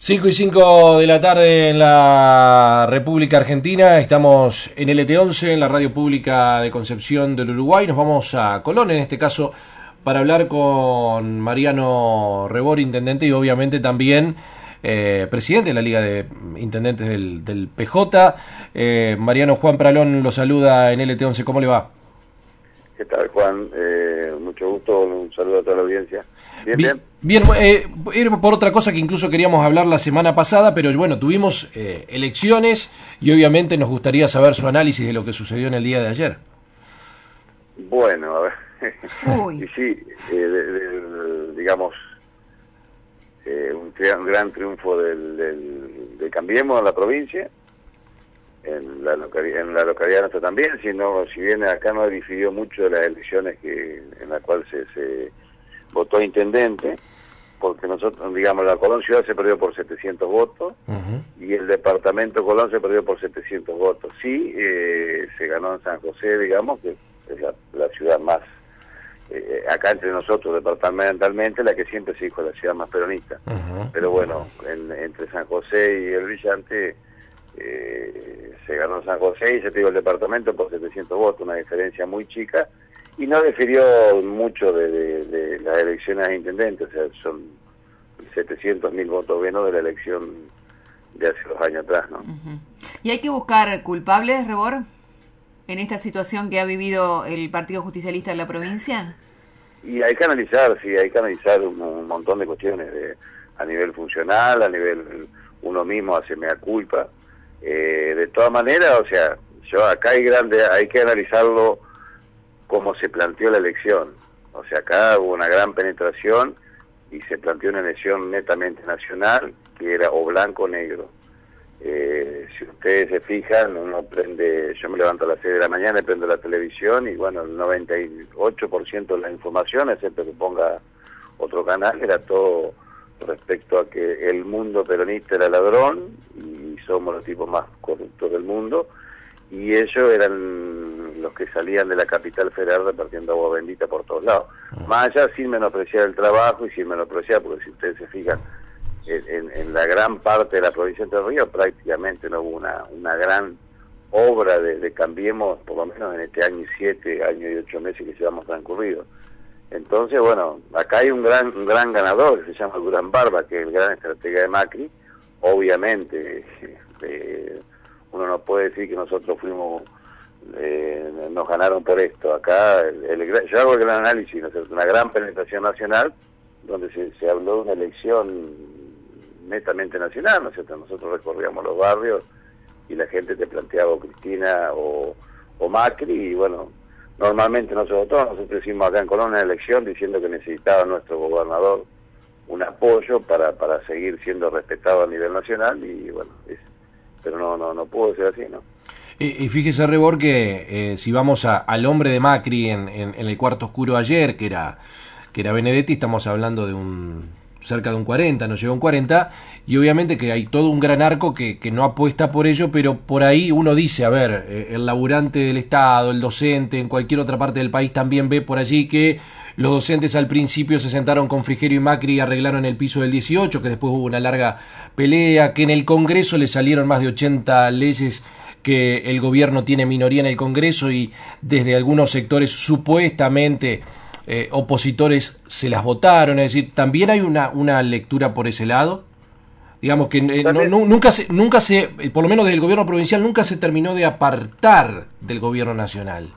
5:05 de la tarde en la República Argentina. Estamos en LT11, en la radio pública de Concepción del Uruguay. Nos vamos a Colón, en este caso, para hablar con Mariano Rebor, intendente, y obviamente también presidente de la Liga de Intendentes del PJ. Mariano, Juan Pralón lo saluda en LT11. ¿Cómo le va? ¿Qué tal, Juan? Mucho gusto, un saludo a toda la audiencia. Bien. Era por otra cosa que incluso queríamos hablar la semana pasada, pero bueno, tuvimos elecciones y obviamente nos gustaría saber su análisis de lo que sucedió en el día de ayer. Bueno, a ver. Y sí, digamos, un gran triunfo de Cambiemos en la provincia, en la localidad nuestra también, si bien acá no difidió mucho de las elecciones en la cual se votó intendente, porque nosotros, digamos, la Colón Ciudad se perdió por 700 votos, y el departamento Colón se perdió por 700 votos. Sí, se ganó en San José, digamos, que es la ciudad más, acá entre nosotros departamentalmente, la que siempre se dijo la ciudad más peronista. Pero bueno, entre San José y el Brillante, se ganó San José y se pidió el departamento por 700 votos, una diferencia muy chica, y no difirió mucho de las elecciones a intendentes, o sea, son 700.000 votos menos de la elección de hace 2 años atrás, ¿no? ¿Y hay que buscar culpables, Rebor, en esta situación que ha vivido el Partido Justicialista de la provincia? Y hay que analizar, sí, hay que analizar un montón de cuestiones a nivel funcional, a nivel uno mismo hace mea culpa. De todas maneras, o sea, acá hay que analizarlo como se planteó la elección. O sea, acá hubo una gran penetración y se planteó una elección netamente nacional, que era o blanco o negro. Si ustedes se fijan, yo me levanto a las 6 de la mañana y prendo la televisión, y bueno, el 98% de la información, excepto que ponga otro canal, era todo respecto a que el mundo peronista era ladrón y somos los tipos más corruptos del mundo, y ellos eran los que salían de la capital federal repartiendo agua bendita por todos lados. Más allá, sin menospreciar el trabajo y sin menospreciar, porque si ustedes se fijan, en la gran parte de la provincia de Entre Ríos prácticamente no hubo una gran obra de Cambiemos, por lo menos en este año y 7 años y 8 meses que llevamos transcurrido. Entonces, bueno, acá hay un gran ganador que se llama Durán Barba, que es el gran estratega de Macri. Obviamente, uno no puede decir que nosotros nos ganaron por esto. Acá yo hago el gran análisis, ¿no? Una gran penetración nacional, donde se habló de una elección netamente nacional, ¿no es cierto? Nosotros recorríamos los barrios y la gente te planteaba o Cristina o Macri, y bueno, normalmente no se votó. Nosotros hicimos acá en Colón una elección diciendo que necesitaba nuestro gobernador un apoyo para seguir siendo respetado a nivel nacional, y bueno, pero no pudo ser así, ¿no? Y fíjese, Rebor, que si vamos al hombre de Macri en el cuarto oscuro ayer, que era Benedetti, estamos hablando de cerca de un 40, nos llegó un 40, y obviamente que hay todo un gran arco que no apuesta por ello, pero por ahí uno dice, a ver, el laburante del Estado, el docente, en cualquier otra parte del país también ve por allí que los docentes al principio se sentaron con Frigerio y Macri y arreglaron el piso del 18, que después hubo una larga pelea, que en el Congreso le salieron más de 80 leyes, que el gobierno tiene minoría en el Congreso y desde algunos sectores supuestamente opositores se las votaron. Es decir, también hay una lectura por ese lado. Digamos que nunca se, por lo menos desde el gobierno provincial, nunca se terminó de apartar del gobierno nacional.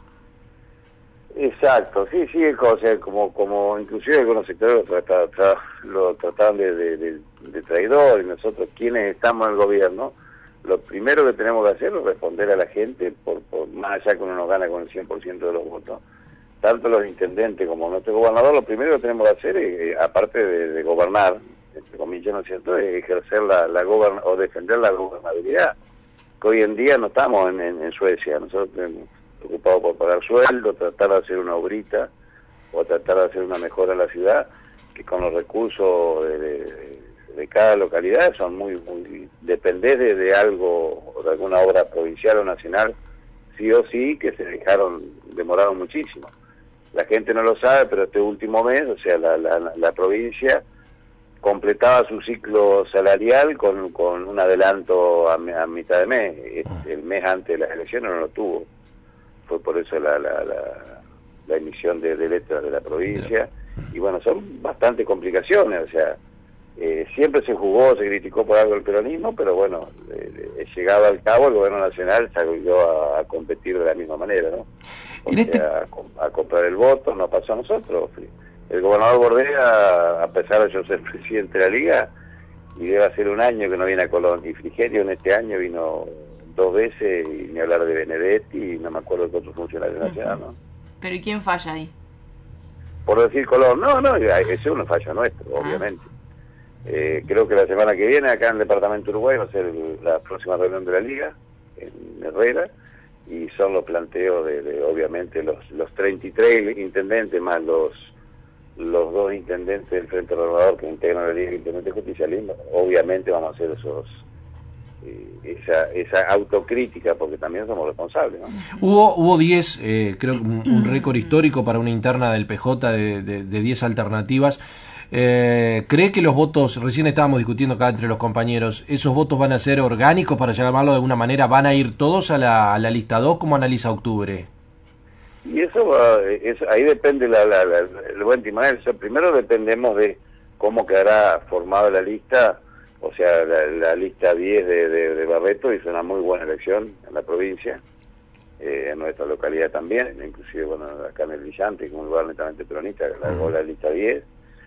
Exacto, sí, o sea, como inclusive algunos sectores lo trataban de traidor, y nosotros quienes estamos en el gobierno, lo primero que tenemos que hacer es responder a la gente, por más allá que uno no gana con el 100% de los votos, tanto los intendentes como nuestro gobernador. Lo primero que tenemos que hacer es, aparte de gobernar, entre comillas, ¿no es cierto?, es ejercer o defender la gobernabilidad, que hoy en día no estamos en Suecia. Nosotros estamos preocupados por pagar sueldo, tratar de hacer una obrita o tratar de hacer una mejora en la ciudad, que con los recursos de cada localidad son muy depender de algo, o de alguna obra provincial o nacional, sí o sí, que demoraron muchísimo. La gente no lo sabe, pero este último mes, o sea, la provincia completaba su ciclo salarial con un adelanto a mitad de mes. El mes antes de las elecciones no lo tuvo. Fue por eso la emisión de letras de la provincia. Y bueno, son bastantes complicaciones, o sea, siempre se jugó, se criticó por algo el peronismo, pero bueno, llegado al cabo el gobierno nacional salió a competir de la misma manera, ¿no? O sea, a comprar el voto, no pasó a nosotros. El gobernador Bordea, a pesar de yo ser presidente de la Liga, y debe hacer un año que no viene a Colón, y Frigerio en este año vino 2 veces, y ni hablar de Benedetti, y no me acuerdo de otro funcionario nacional, ¿no? ¿Pero y quién falla ahí? Por decir Colón, no, ese es un fallo nuestro, obviamente. Creo que la semana que viene acá en el departamento Uruguay va a ser la próxima reunión de la Liga, en Herrera, y son los planteos de obviamente los 33 intendentes más los 2 intendentes del Frente Renovador que integran la Liga de Intendentes Justicialismo. Obviamente vamos a hacer esa autocrítica, porque también somos responsables, ¿no? Hubo 10, creo un récord histórico para una interna del PJ de 10 alternativas. ¿Cree que los votos, recién estábamos discutiendo acá entre los compañeros, esos votos van a ser orgánicos, para llamarlo de alguna manera, van a ir todos a la lista 2? ¿Cómo analiza octubre? Y eso ahí depende el buen timonel. O sea, primero dependemos de cómo quedará formada la lista. O sea, la lista 10 de Barreto hizo una muy buena elección en la provincia, en nuestra localidad también, inclusive bueno, acá en el Brillante, que es un lugar netamente peronista, ganó la lista 10.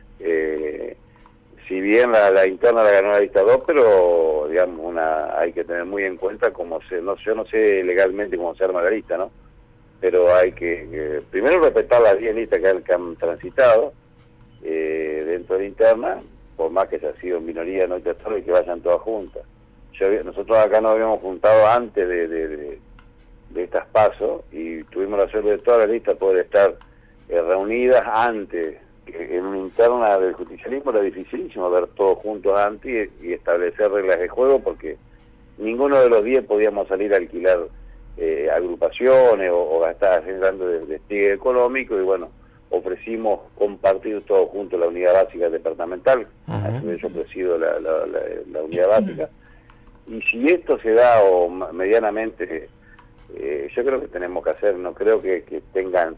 Si bien la interna la ganó la lista 2, pero digamos hay que tener muy en cuenta yo no sé legalmente cómo se arma la lista, ¿no? Pero hay que primero respetar las 10 listas que han transitado dentro de la interna, por más que se ha sido en minoría, no hay y que vayan todas juntas. Nosotros acá nos habíamos juntado antes de estas pasos y tuvimos la suerte de todas las listas poder estar reunidas antes. En una interna del justicialismo era dificilísimo ver todos juntos antes y establecer reglas de juego, porque ninguno de los 10 podíamos salir a alquilar agrupaciones o gastar haciendo despliegue económico, y bueno, ofrecimos compartir todos juntos la unidad básica departamental. A su vez yo presido la unidad básica, y si esto se da o medianamente, yo creo que tenemos que hacer, no creo que tengan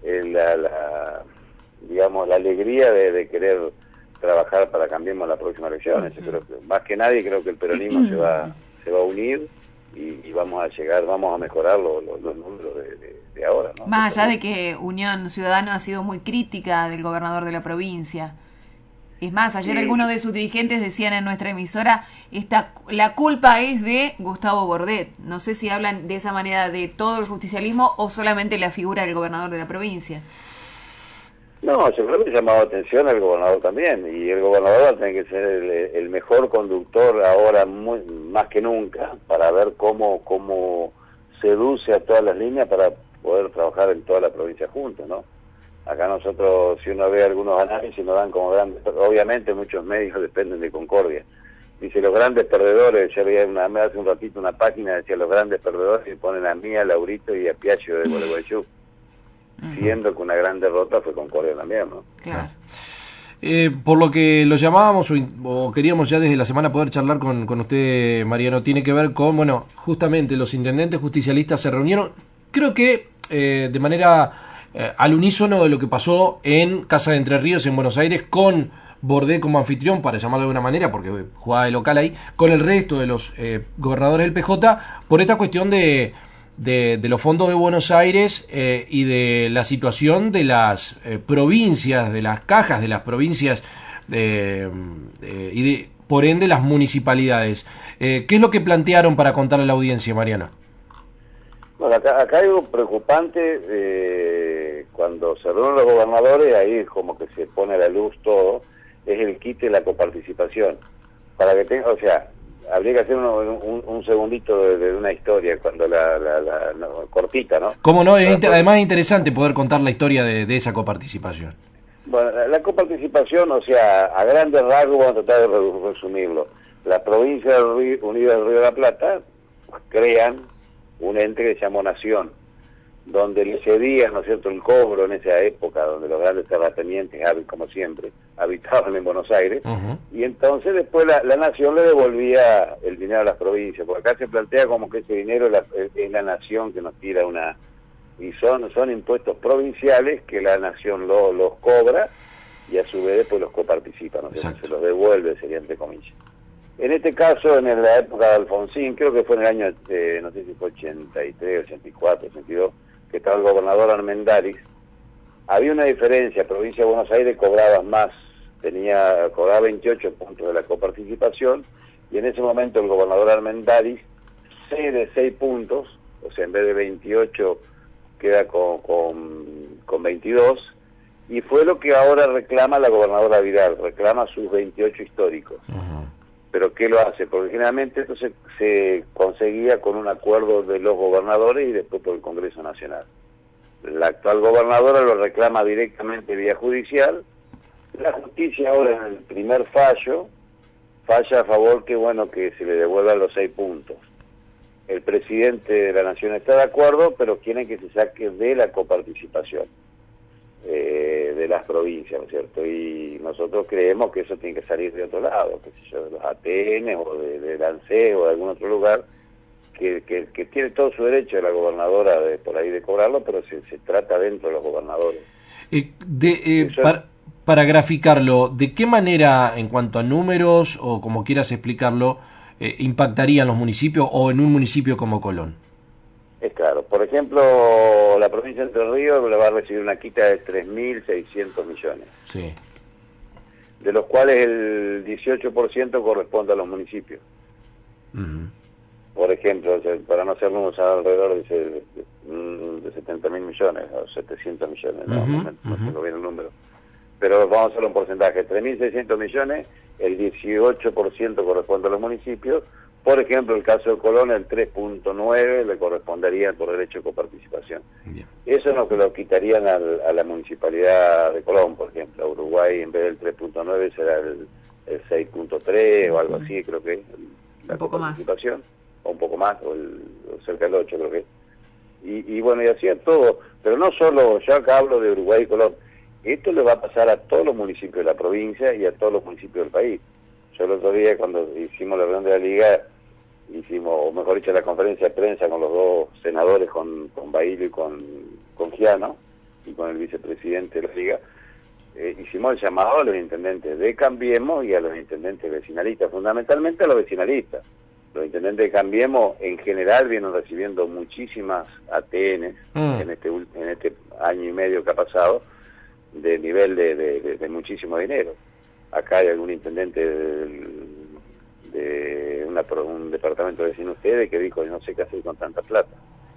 digamos, la alegría de querer trabajar para cambiemos la próxima elección. Yo creo que, más que nadie, creo que el peronismo se va a unir y vamos a mejorar los números de ahora, ¿no? Más allá de que Unión Ciudadana ha sido muy crítica del gobernador de la provincia. Es más, ayer algunos de sus dirigentes decían en nuestra emisora, la culpa es de Gustavo Bordet. No sé si hablan de esa manera de todo el justicialismo o solamente la figura del gobernador de la provincia. No, yo creo que ha llamado atención al gobernador también, y el gobernador tiene que ser el mejor conductor ahora más que nunca, para ver cómo seduce a todas las líneas para poder trabajar en toda la provincia juntos, ¿no? Acá nosotros, si uno ve algunos análisis, nos dan como grandes, obviamente muchos medios dependen de Concordia. Dice los grandes perdedores, yo veía hace un ratito una página, decía los grandes perdedores, y ponen a mí, a Laurito y a Piaggio de Gualeguaychú. Siendo que una gran derrota fue Concordia también, ¿no? Claro. Por lo que lo llamábamos o queríamos ya desde la semana poder charlar con usted, Mariano, tiene que ver con, bueno, justamente los intendentes justicialistas se reunieron, creo que de manera al unísono de lo que pasó en Casa de Entre Ríos, en Buenos Aires, con Bordet como anfitrión, para llamarlo de alguna manera, porque jugaba de local ahí, con el resto de los gobernadores del PJ, por esta cuestión de los fondos de Buenos Aires y de la situación de las provincias, de las cajas de las provincias y por ende las municipalidades. ¿Qué es lo que plantearon para contarle a la audiencia, Mariana? Bueno, acá hay algo preocupante cuando se reúnen los gobernadores, ahí como que se pone a la luz todo, es el quite de la coparticipación. Para que tenga, o sea, habría que hacer un segundito de una historia, cuando cortita, ¿no? ¿Cómo no? Además es interesante poder contar la historia de esa coparticipación. Bueno, la coparticipación, o sea, a grandes rasgos, vamos a tratar de resumirlo. La provincia unida del Río de la Plata crean un ente que se llamó Nación. donde le cedían, ¿no es cierto?, el cobro en esa época, donde los grandes terratenientes, como siempre, habitaban en Buenos Aires, y entonces después la nación le devolvía el dinero a las provincias, porque acá se plantea como que ese dinero es la nación que nos tira una... y son impuestos provinciales que la nación los cobra y a su vez después los coparticipa, ¿no? Se los devuelve, sería entre comillas. En este caso, en la época de Alfonsín, creo que fue en el año, no sé si fue 83, 84, 82, que estaba el gobernador Armendáriz, había una diferencia, provincia de Buenos Aires cobraba más, cobraba 28 puntos de la coparticipación, y en ese momento el gobernador Armendáriz cede 6 puntos, o sea, en vez de 28 queda con 22, y fue lo que ahora reclama la gobernadora Vidal, reclama sus 28 históricos. ¿Pero qué lo hace? Porque generalmente esto se conseguía con un acuerdo de los gobernadores y después por el Congreso Nacional. La actual gobernadora lo reclama directamente vía judicial. La justicia ahora en el primer fallo, falla a favor que se le devuelvan los 6 puntos. El presidente de la Nación está de acuerdo, pero quiere que se saque de la coparticipación de las provincias, ¿no es cierto? Y nosotros creemos que eso tiene que salir de otro lado, qué sé yo, de los ATN o de ANSES o de algún otro lugar, que tiene todo su derecho la gobernadora por ahí de cobrarlo, pero se trata dentro de los gobernadores. Para graficarlo, ¿de qué manera, en cuanto a números o como quieras explicarlo, impactarían los municipios o en un municipio como Colón? Es claro, por ejemplo, la provincia de Entre Ríos le va a recibir una quita de 3.600 millones, sí, de los cuales el 18% corresponde a los municipios. Por ejemplo, para no hacer números, alrededor de 70.000 millones o 700 millones, no tengo bien el número. Pero vamos a hacer un porcentaje, 3.600 millones, el 18% corresponde a los municipios. Por ejemplo, el caso de Colón, el 3.9 le correspondería por derecho de coparticipación. Bien. Eso es lo que lo quitarían a la municipalidad de Colón, por ejemplo. A Uruguay, en vez del 3.9, será el 6.3 o algo así, creo que la coparticipación. O un poco más, o cerca del 8, creo que. Y bueno, y así es todo. Pero no solo, yo acá hablo de Uruguay y Colón. Esto le va a pasar a todos los municipios de la provincia y a todos los municipios del país. Yo el otro día, cuando hicimos la reunión de la Liga, o mejor dicho, la conferencia de prensa con los dos senadores, con Bailo y con Giano, y con el vicepresidente de la Liga, hicimos el llamado a los intendentes de Cambiemos y a los intendentes vecinalistas, fundamentalmente a los vecinalistas. Los intendentes de Cambiemos en general vienen recibiendo muchísimas ATN en este año y medio que ha pasado, de nivel de muchísimo dinero. Acá hay algún intendente de un departamento vecino de ustedes que dijo, no sé qué hacer con tanta plata.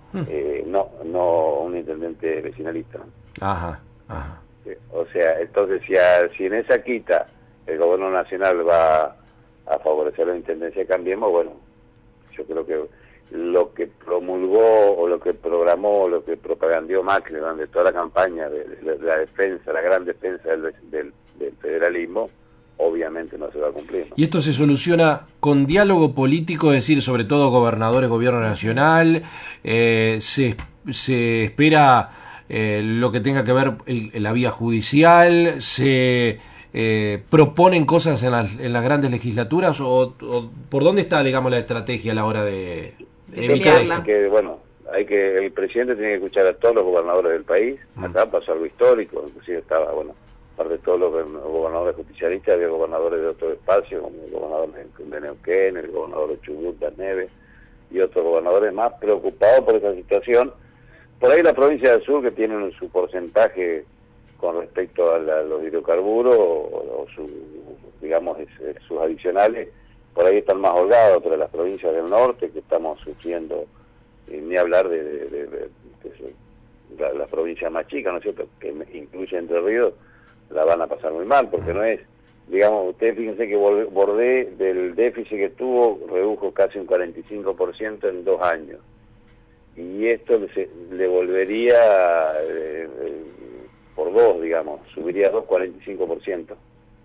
No un intendente vecinalista, ¿no? Ajá. O sea, entonces si en esa quita el gobierno nacional va a favorecer la intendencia de Cambiemos, bueno, yo creo que lo que promulgó o lo que programó o lo que propagandeó Macri durante toda la campaña de la defensa, la gran defensa del federalismo, obviamente no se va a cumplir, ¿no? ¿Y esto se soluciona con diálogo político, es decir, sobre todo gobernadores, gobierno nacional? ¿Se espera lo que tenga que ver la vía judicial? ¿Se proponen cosas en las grandes legislaturas? ¿O por dónde está, digamos, la estrategia a la hora de evitar esto? El presidente tiene que escuchar a todos los gobernadores del país. Acá pasó algo histórico, inclusive estaba, aparte de todos los gobernadores justicialistas, había gobernadores de otros espacios, como el gobernador de Neuquén, el gobernador de Chubut, de Neves, y otros gobernadores más preocupados por esa situación. Por ahí la provincia del sur, que tienen su porcentaje con respecto a los hidrocarburos o sus adicionales, por ahí están más holgados, pero las provincias del norte que estamos sufriendo, ni hablar de las provincias más chicas, ¿no es cierto?, que incluye Entre Ríos, la van a pasar muy mal, porque no es, digamos, ustedes fíjense que Bordé, del déficit que tuvo, redujo casi un 45% en 2 años. Y esto le volvería por 2, digamos, subiría 2,45%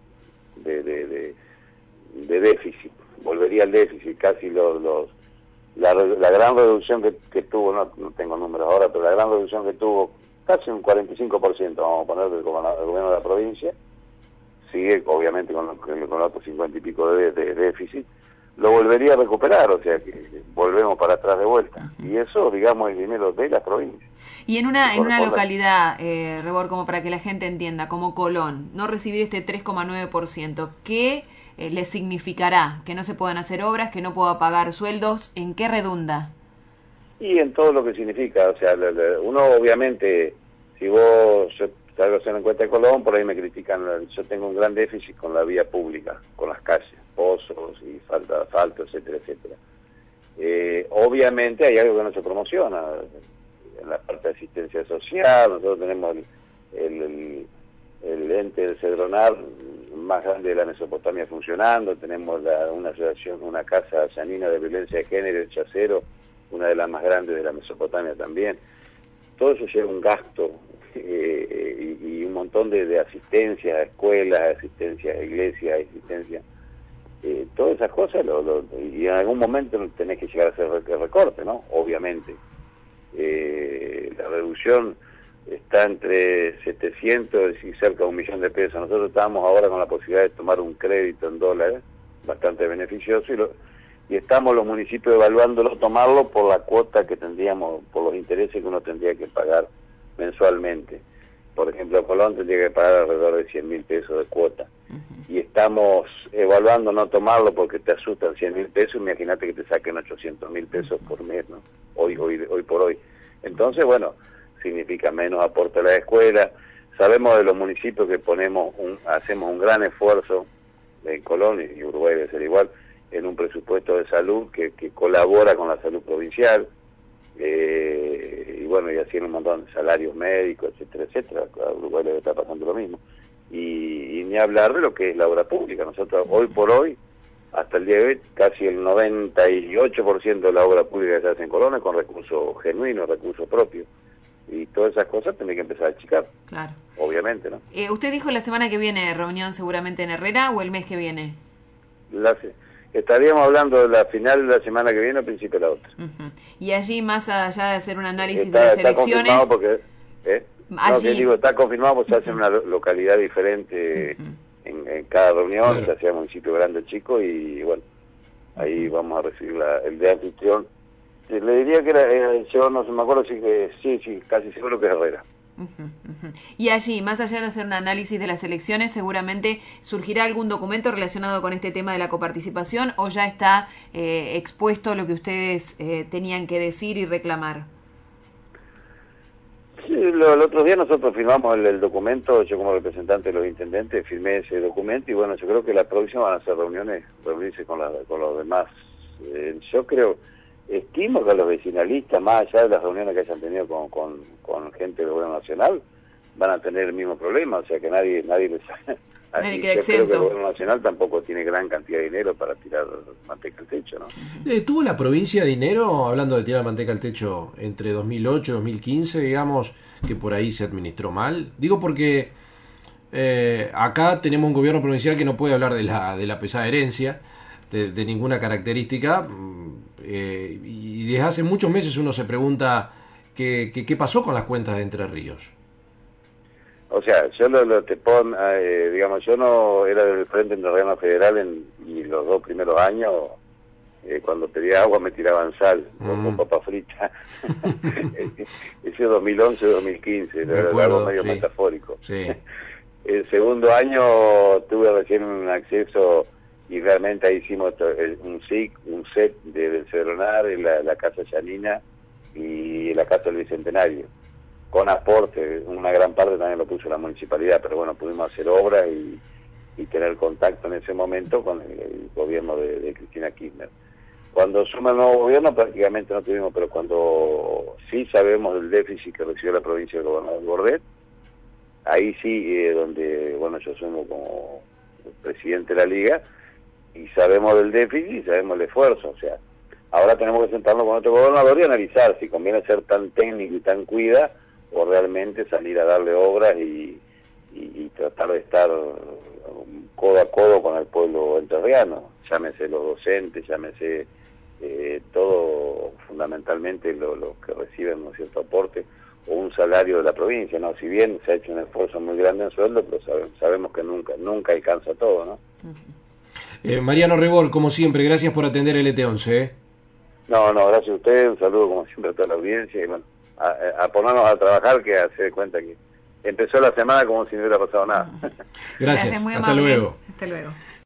de déficit. Volvería al déficit, casi los la gran reducción que tuvo, no tengo números ahora, pero la gran reducción que tuvo, casi un 45%, vamos a poner, del gobierno de la provincia, sigue obviamente con otros 50 y pico de déficit, lo volvería a recuperar, o sea que volvemos para atrás de vuelta. Y eso, digamos, es dinero de las provincias. Y en una localidad, Rebor, como para que la gente entienda, como Colón, no recibir este 3,9%, ¿qué le significará? Que no se puedan hacer obras, que no pueda pagar sueldos, ¿en qué redunda? Y en todo lo que significa, o sea, uno obviamente, si yo salgo a hacer una encuesta de Colón, por ahí me critican, yo tengo un gran déficit con la vía pública, con las calles, pozos y falta de asfalto, etcétera, etcétera. Obviamente hay algo que no se promociona, en la parte de asistencia social, nosotros tenemos el ente del Cedronar más grande de la Mesopotamia funcionando, tenemos una asociación, una casa llanina de violencia de género, el Chacero, una de las más grandes de la Mesopotamia también. Todo eso lleva un gasto y un montón de asistencia a escuelas, asistencia a iglesias, asistencia, todas esas cosas, y en algún momento tenés que llegar a hacer el recorte, ¿no? Obviamente. La reducción está entre 700 y cerca de 1.000.000 de pesos. Nosotros estamos ahora con la posibilidad de tomar un crédito en dólares, bastante beneficioso, y estamos los municipios evaluándolo, tomarlo por la cuota que tendríamos, por los intereses que uno tendría que pagar mensualmente. Por ejemplo, Colón tendría que pagar alrededor de 100.000 pesos de cuota. Y estamos evaluando no tomarlo porque te asustan 100.000 pesos, imagínate que te saquen 800.000 pesos por mes, ¿no? Hoy por hoy. Entonces, bueno, significa menos aporte a la escuela. Sabemos de los municipios que hacemos un gran esfuerzo en Colón, y Uruguay debe ser igual, en un presupuesto de salud que colabora con la salud provincial, y bueno, y así en un montón de salarios médicos, etcétera, etcétera. A Uruguay le está pasando lo mismo. Y ni hablar de lo que es la obra pública. Nosotros hoy por hoy, hasta el día de hoy, casi el 98% de la obra pública que se hace en Colón es con recursos genuinos, recursos propios. Y todas esas cosas tienen que empezar a achicar. Claro. Obviamente, ¿no? ¿Usted dijo la semana que viene reunión seguramente en Herrera o el mes que viene? Estaríamos hablando de la final de la semana que viene o principio de la otra. Y allí, más allá de hacer un análisis de las elecciones... Está confirmado porque... está confirmado porque se hace en una localidad diferente en cada reunión, claro. Se hacía municipio grande o chico, y bueno, ahí vamos a recibir el de anfitrión. Le diría que era, yo no me acuerdo si sí, casi seguro que es Herrera. Y allí, más allá de hacer un análisis de las elecciones, seguramente surgirá algún documento relacionado con este tema de la coparticipación, o ya está expuesto lo que ustedes tenían que decir y reclamar. Sí, el otro día nosotros firmamos el documento, yo como representante de los intendentes firmé ese documento, y bueno, yo creo que la próxima van a ser reunirse con los demás. Yo estimo que los vecinalistas, más allá de las reuniones que hayan tenido con gente del gobierno nacional, van a tener el mismo problema, o sea que nadie les... Nadie queda yo exento. creo que el gobierno nacional tampoco tiene gran cantidad de dinero para tirar manteca al techo, ¿no? ¿Tuvo la provincia dinero, hablando de tirar manteca al techo, entre 2008 y 2015, digamos, que por ahí se administró mal? Digo porque acá tenemos un gobierno provincial que no puede hablar de la pesada herencia, de ninguna característica, y desde hace muchos meses uno se pregunta qué pasó con las cuentas de Entre Ríos. O sea, yo digamos, yo no era del Frente Entrerriano Federal y los 2 primeros años, cuando pedía agua me tiraban sal con papa frita. Ese 2011-2015, algo medio metafórico. Sí. El segundo año tuve recién un acceso, y realmente ahí hicimos un set del Cedronar, en la Casa Llanina y la Casa del Bicentenario, con aporte. Una gran parte también lo puso la municipalidad, pero bueno, pudimos hacer obras y tener contacto en ese momento con el gobierno de Cristina Kirchner. Cuando suma el nuevo gobierno prácticamente no tuvimos, pero cuando sí sabemos del déficit que recibió la provincia del gobernador Bordet, ahí sí, donde, bueno, yo asumo como presidente de la Liga, y sabemos del déficit y sabemos el esfuerzo. O sea, ahora tenemos que sentarnos con otro gobernador y analizar si conviene ser tan técnico y tan cuida, o realmente salir a darle obras y tratar de estar codo a codo con el pueblo entrerriano, llámese los docentes, llámese todo fundamentalmente lo que reciben un cierto aporte o un salario de la provincia, ¿no? Si bien se ha hecho un esfuerzo muy grande en sueldo, pero sabemos que nunca alcanza todo, ¿no? Mariano Rebor, como siempre, gracias por atender el ET11. No, gracias a usted, un saludo como siempre a toda la audiencia y bueno, a ponernos a trabajar, que hace de cuenta que empezó la semana como si no hubiera pasado nada. Gracias, muy hasta amable. luego. Hasta luego.